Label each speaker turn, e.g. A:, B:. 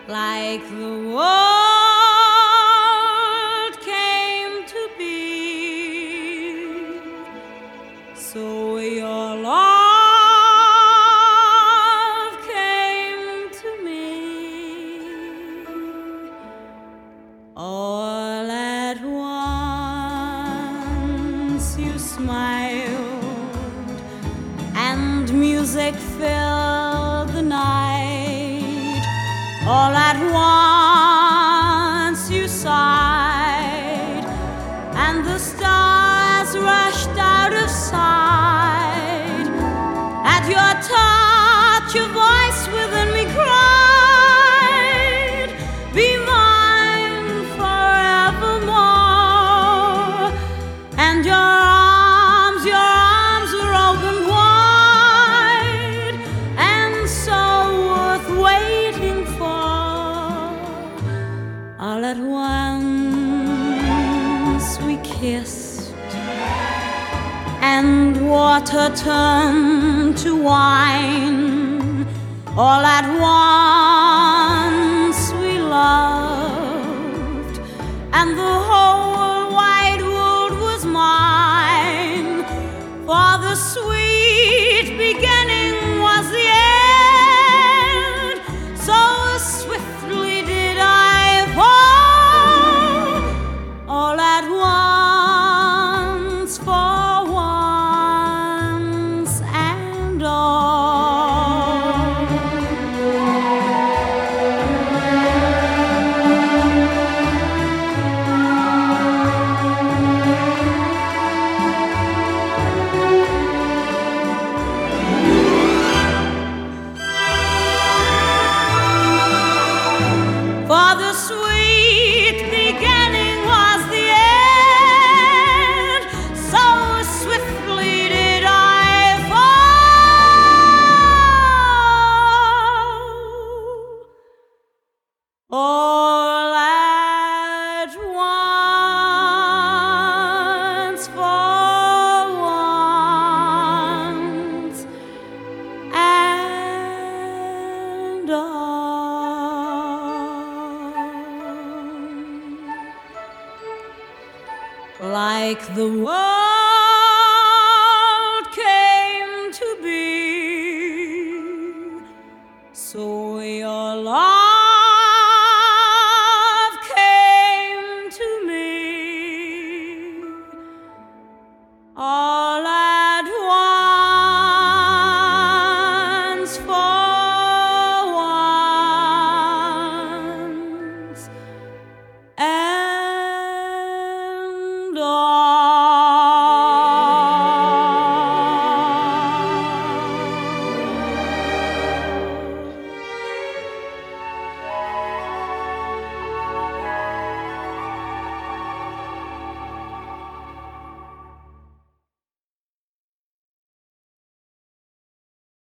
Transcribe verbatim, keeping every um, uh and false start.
A: like the world came to be, so your love came to me. All at once you smiled, and music filled the night. All at once you sighed, and the stars rushed out of sight. At your touch, your voice within me cried, "Be mine forevermore." And your arms, your arms were open wide, and so worth waiting for. All at once we kissed, and water turned to wine. All at once we loved, and the whole wide world was mine. For the sweet beginning was the end, so swiftly did I fall. All at once, for once and all. For the sweet beginning was the end, so swiftly did I fall. All at once, for once and all. Like the world